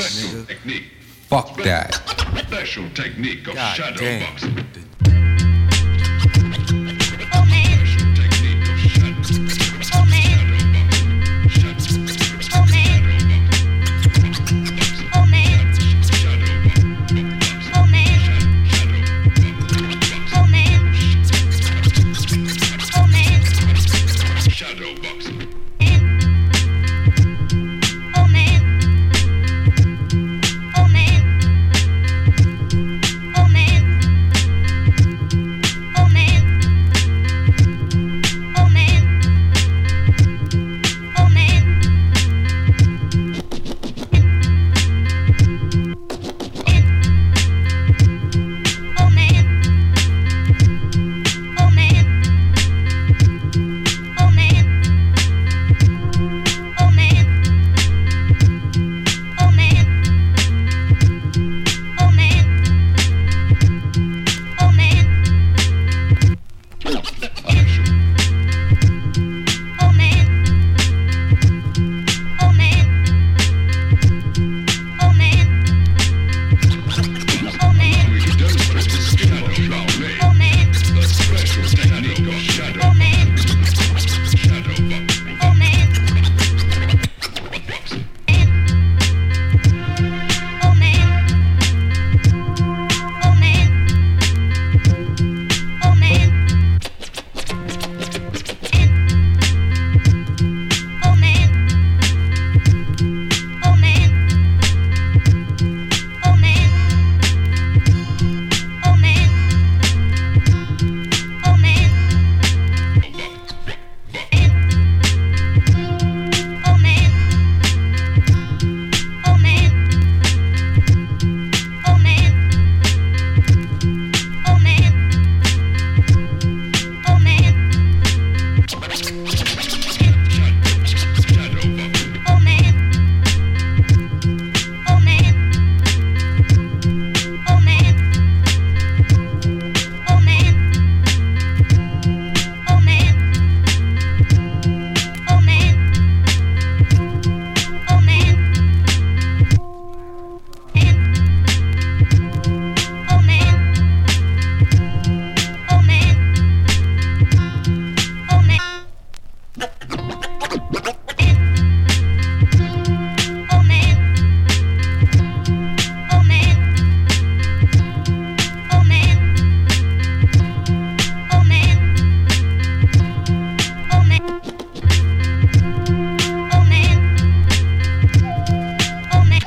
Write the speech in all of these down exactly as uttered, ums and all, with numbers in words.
nigga. Technique. Fuck that. Special technique of God shadow damn. boxing. Oh man, Special technique of shadow. oh man, Shadow boxing. oh man, oh man, Shadow boxing. oh man, oh man, oh man, Shadow boxing. oh man, oh man, oh man, oh man, oh man, oh man. Oh man, oh man, oh man, oh man, oh man, oh man, oh man, oh man, oh man, oh man, oh man. We can demonstrate the skill of Shaolin. Oh man, The special technique of shadow oh man, shadow boxing. oh man, Boxing. oh man, oh man, oh man, oh man, oh man, oh man, oh man, oh man. Oh man, oh man, oh man, oh man, oh man, Shadow boxing. oh man, oh man, oh man, oh man, oh man, oh man, oh man, and oh man, oh man, oh man, and oh man, oh man, oh man, oh man, oh man, oh man, oh man.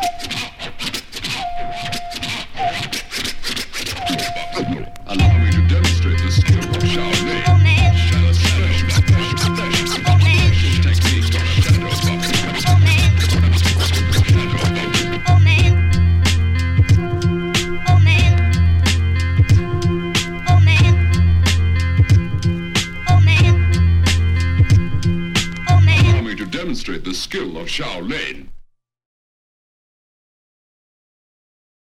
Allow me to demonstrate the skill of Shaolin. Oh man, Shadow, special, special, special, oh man, special technique of shadow boxing. oh man, Shadow boxing. oh man, oh man, oh man, oh man, oh man. Allow me to demonstrate the skill of Shaolin.